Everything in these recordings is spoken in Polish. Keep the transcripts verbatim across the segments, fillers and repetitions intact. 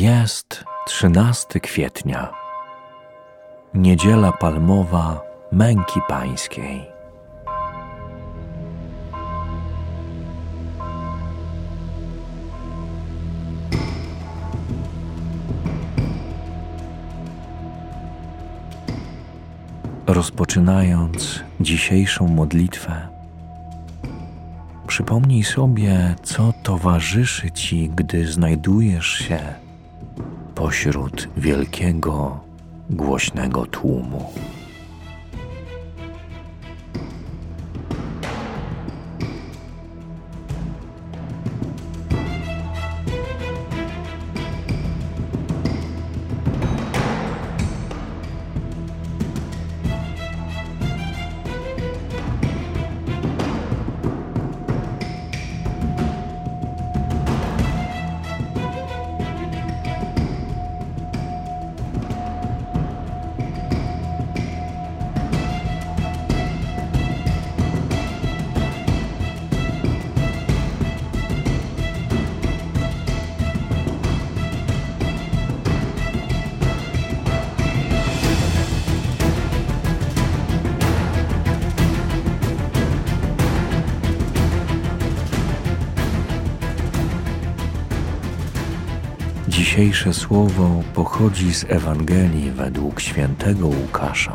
Jest trzynastego kwietnia, Niedziela Palmowa Męki Pańskiej. Rozpoczynając dzisiejszą modlitwę, przypomnij sobie, co towarzyszy Ci, gdy znajdujesz się pośród wielkiego, głośnego tłumu. Dzisiejsze słowo pochodzi z Ewangelii według świętego Łukasza.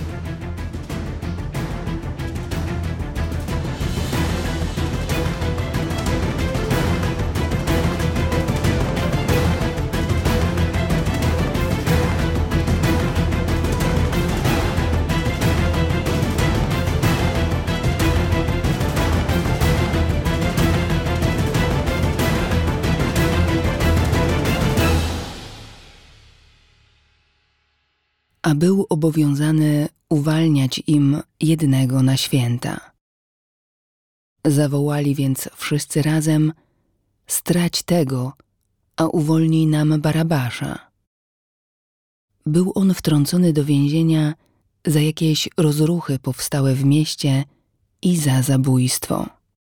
A był obowiązany uwalniać im jednego na święta. Zawołali więc wszyscy razem: strać tego, a uwolnij nam Barabasza. Był on wtrącony do więzienia za jakieś rozruchy powstałe w mieście i za zabójstwo.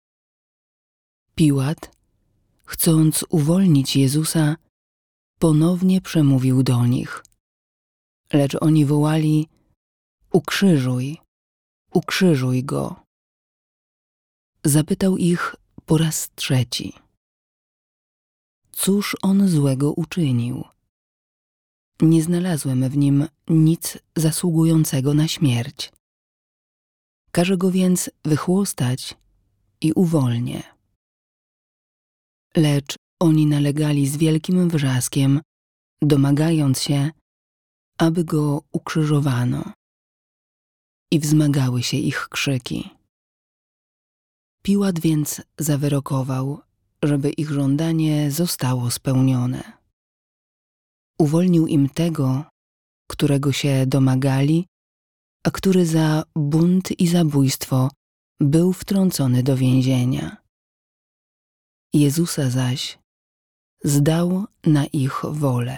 Piłat, chcąc uwolnić Jezusa, ponownie przemówił do nich. Lecz oni wołali: ukrzyżuj, ukrzyżuj go. Zapytał ich po raz trzeci: cóż on złego uczynił? Nie znalazłem w nim nic zasługującego na śmierć. Każę go więc wychłostać i uwolnię. Lecz oni nalegali z wielkim wrzaskiem, domagając się, aby go ukrzyżowano. I wzmagały się ich krzyki. Piłat więc zawyrokował, żeby ich żądanie zostało spełnione. Uwolnił im tego, którego się domagali, a który za bunt i zabójstwo był wtrącony do więzienia. Jezusa zaś zdał na ich wolę.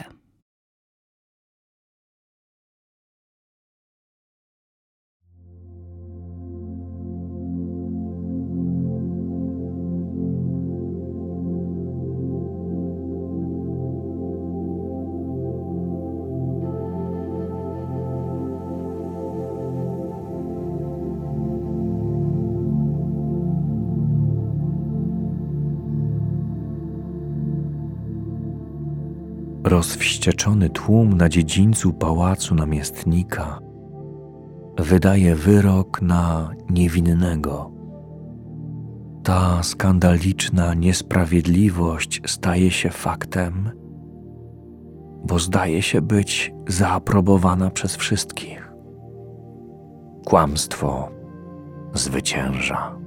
Rozwścieczony tłum na dziedzińcu pałacu namiestnika wydaje wyrok na niewinnego. Ta skandaliczna niesprawiedliwość staje się faktem, bo zdaje się być zaaprobowana przez wszystkich. Kłamstwo zwycięża.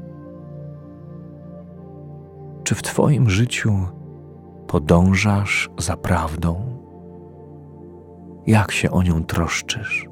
Czy w Twoim życiu podążasz za prawdą? Jak się o nią troszczysz?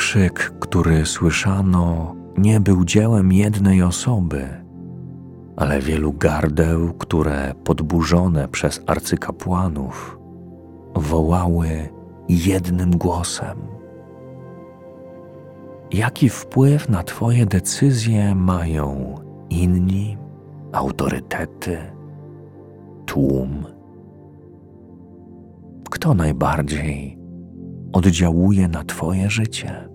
krzyk, który słyszano, nie był dziełem jednej osoby, ale wielu gardeł, które podburzone przez arcykapłanów wołały jednym głosem. Jaki wpływ na Twoje decyzje mają inni, autorytety, tłum? Kto najbardziej oddziałuje na Twoje życie?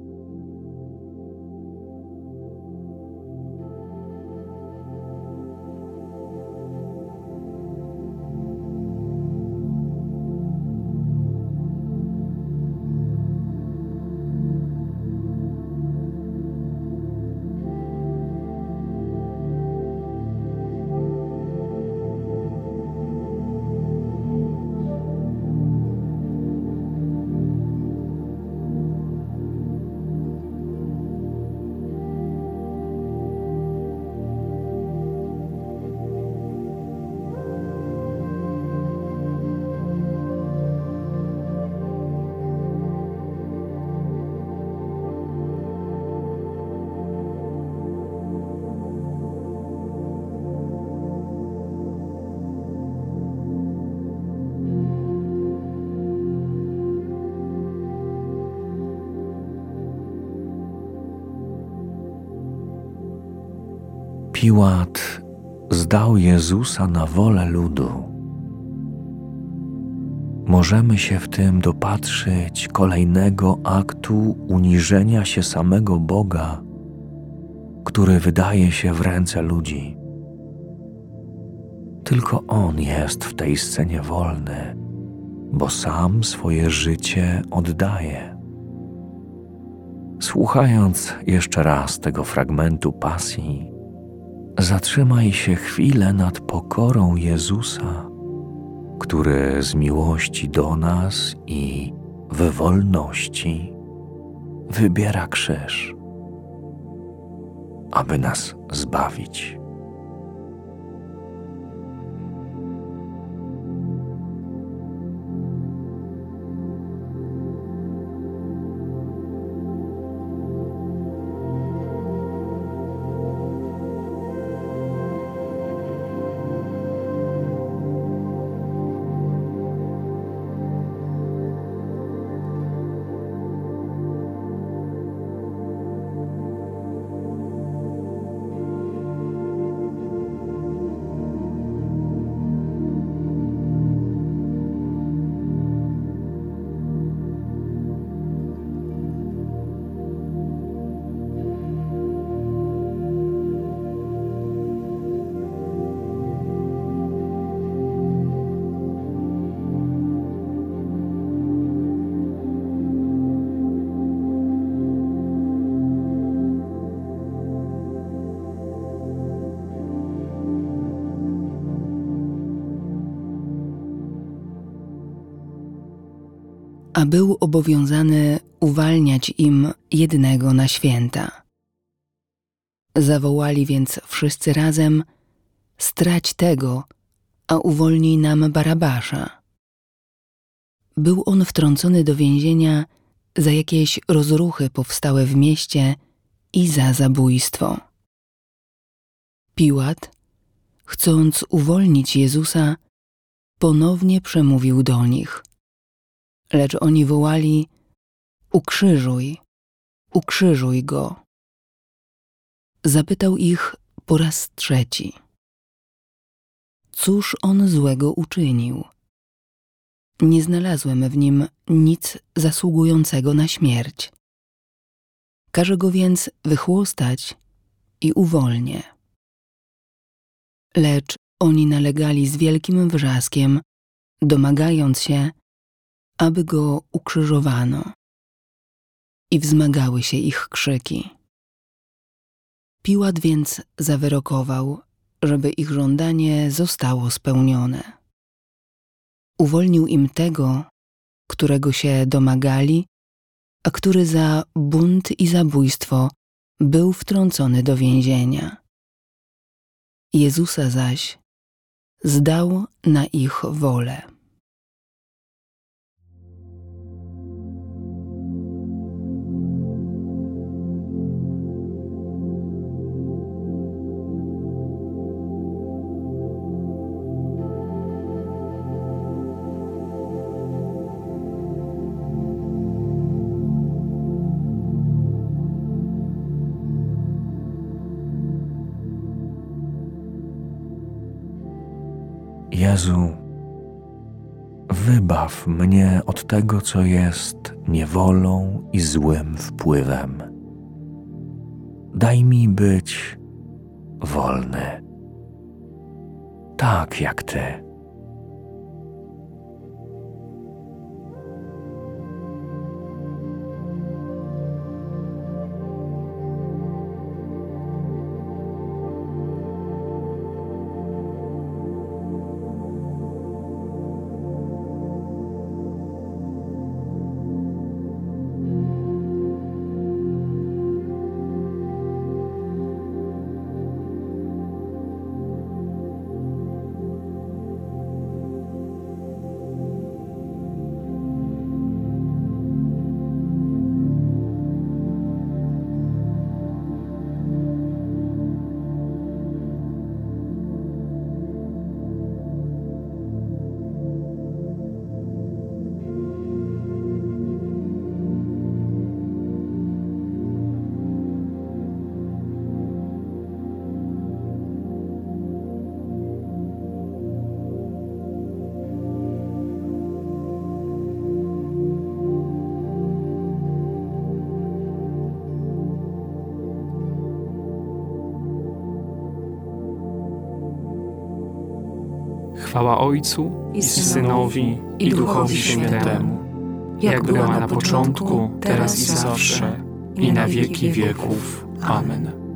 Piłat zdał Jezusa na wolę ludu. Możemy się w tym dopatrzyć kolejnego aktu uniżenia się samego Boga, który wydaje się w ręce ludzi. Tylko On jest w tej scenie wolny, bo sam swoje życie oddaje. Słuchając jeszcze raz tego fragmentu pasji, zatrzymaj się chwilę nad pokorą Jezusa, który z miłości do nas i w wolności wybiera krzyż, aby nas zbawić. A był obowiązany uwalniać im jednego na święta. Zawołali więc wszyscy razem: strać tego, a uwolnij nam Barabasza. Był on wtrącony do więzienia za jakieś rozruchy powstałe w mieście i za zabójstwo. Piłat, chcąc uwolnić Jezusa, ponownie przemówił do nich. Lecz oni wołali: ukrzyżuj, ukrzyżuj go. Zapytał ich po raz trzeci: cóż on złego uczynił? Nie znalazłem w nim nic zasługującego na śmierć. Każę go więc wychłostać i uwolnię. Lecz oni nalegali z wielkim wrzaskiem, domagając się, aby go ukrzyżowano. I wzmagały się ich krzyki. Piłat więc zawyrokował, żeby ich żądanie zostało spełnione. Uwolnił im tego, którego się domagali, a który za bunt i zabójstwo był wtrącony do więzienia. Jezusa zaś zdał na ich wolę. Jezu, wybaw mnie od tego, co jest niewolą i złym wpływem. Daj mi być wolny, tak jak Ty. Chwała Ojcu i Synowi i Duchowi Świętemu, jak była na początku, teraz i zawsze, i na wieki wieków. Amen.